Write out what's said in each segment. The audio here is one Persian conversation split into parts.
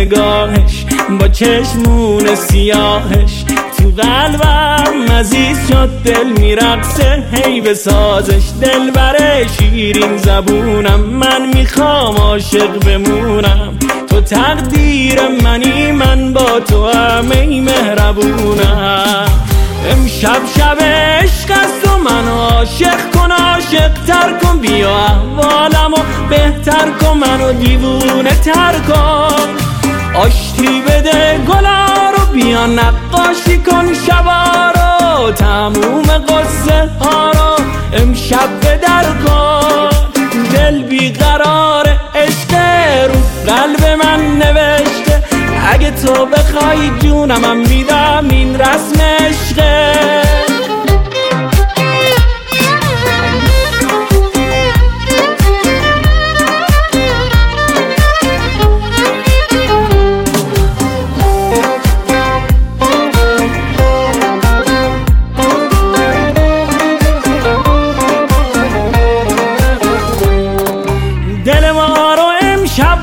نگاهش با چشمون سیاهش تو قلبم عزیز شد، دل میرقصه هی به سازش. دل بره شیرین زبونم، من میخوام عاشق بمونم. تو تقدیر منی، من با تو همه مهربونم. امشب شب عشق است و من عاشق کن، عاشق تر کن، بیا احوالمو بهتر کن، منو دیوونه تر کن. آشتی بده گلا رو، بیا نقاشی کن شبا رو، تموم قصه ها رو امشب بدر کن. دل بیقرار عشق رو قلب من نوشته، اگه تو بخوای جونم میدم، این رسم عشقه. دل ما رو امشب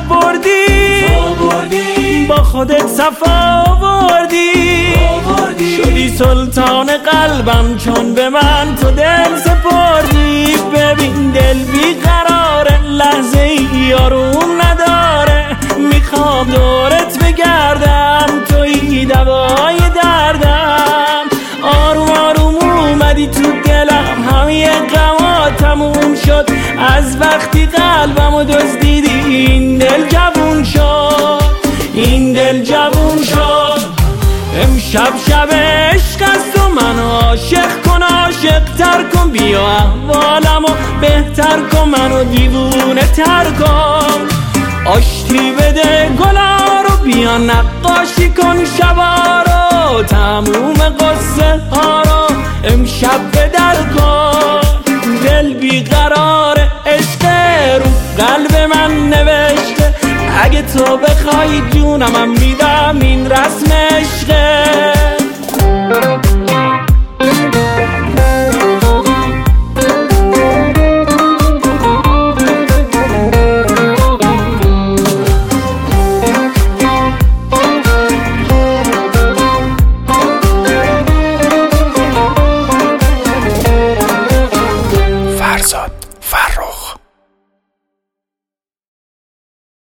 بردی، با خودت صفا آوردی، شدی سلطان قلبم چون به من تو دل سپردی. ببین دل بیقراره، لحظه ای آروم نداره، میخوام دورت بگردم، تویی دوای دردم. آروم آروم اومدی تو دلم، همه غما تموم شد از وقتی قلبمو دزدیدی. این دل جوون شد، این دل جوون شد. امشب شب عشق است و من عاشق کن، عاشق تر کن، بیا احوالمو بهتر کن، منو دیوونه تر کن. آشتی بده گلا رو، بیا نقاشی کن شبا رو، تموم قصه ها رو امشب بدر کن. دل بیقرار عشق رو قلب من نوشته، اگه تو بخوای جونم میدم، این رسم عشقه.